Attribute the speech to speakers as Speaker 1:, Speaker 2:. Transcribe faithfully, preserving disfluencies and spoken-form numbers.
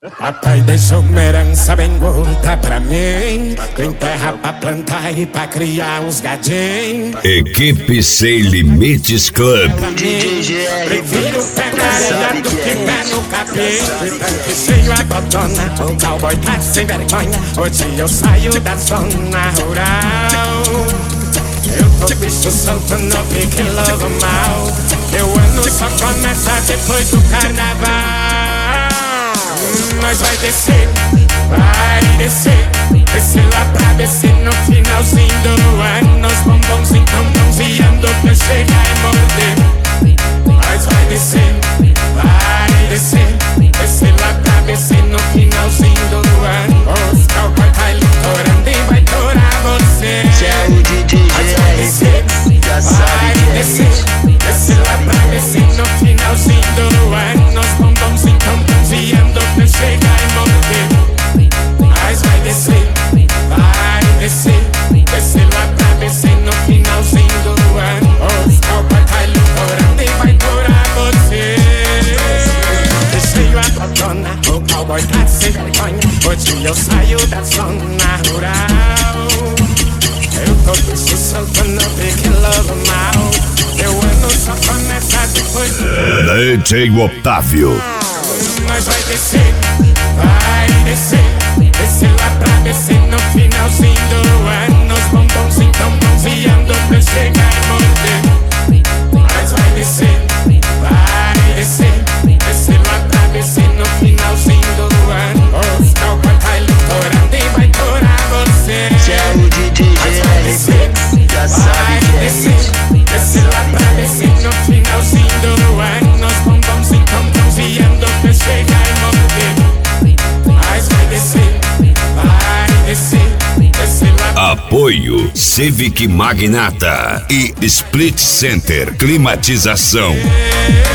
Speaker 1: Papai deixou uma herança bem gorda pra mim, tem terra pra plantar e pra criar os gadinhos.
Speaker 2: Equipe Sem Limites Club.
Speaker 1: Prefiro pé na areia do que pé no capim. Tanque cheio a botona, o cowboy tá sem vergonha. Hoje eu saio da zona rural. Eu tô bicho solto no pique logo mal. Meu ano só começa depois do carnaval. Nós vai descer, vai descer, descer lá pra descer no finalzinho do ano. Os bombons então bronzeando pra chegar e morder. Nós vai descer, vai descer, descer lá pra descer no finalzinho do ano. Os cowboy tá litorando e vai torar você. Nós vai descer, vai descer, descer lá pra descer no finalzinho do ano. Os bombons então bronzeando pra chegar e morder. Mas vai descer, vai descer, descer lá pra descer no finalzinho do ano. Os cowboy tá litorando e vai torar você. Desceu a botona, o cowboy tá sem vergonha. Hoje eu saio da zona rural. Eu tô bicho solto no pique logo mal. Meu ano só começa depois do...
Speaker 2: D J Otávio.
Speaker 1: Nós vai descer, vai descer, descer lá pra descer no finalzinho do ano. Os bombons então bronzeando pra chegar e morder. Nós vai descer, vai descer, descer lá pra descer no finalzinho do ano. Os cowboy tá litorando e vai torar você. Nós vai descer, vai descer, descer lá pra descer no finalzinho do ano. Os bombons então bronzeando pra chegar e morder. Mas vai descer, vai descer, descer lá.
Speaker 2: Apoio Civic Magnata e Split Center Climatização.